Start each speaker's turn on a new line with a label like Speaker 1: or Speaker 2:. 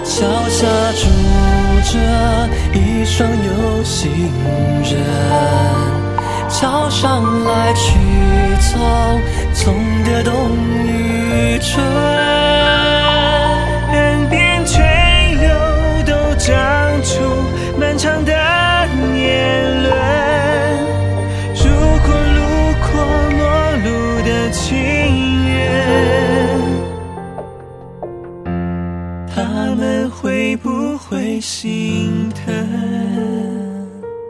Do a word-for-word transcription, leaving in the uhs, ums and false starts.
Speaker 1: 桥下住着一双有心人，桥上来去匆匆的冬与春，
Speaker 2: 岸边垂柳都长出漫长的年轮，如果路过陌路的情人，他们会不会心疼？